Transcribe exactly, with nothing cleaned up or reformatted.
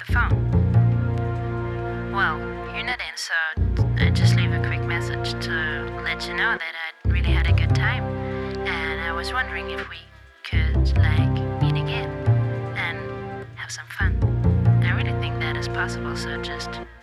the phone. Well, you're not in, so I just leave a quick message to let you know that I really had a good time. And I was wondering if we could, like, meet again and have some fun. I really think that is possible, so just